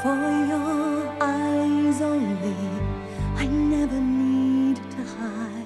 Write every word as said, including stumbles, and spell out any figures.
For your eyes only, I never need to hide.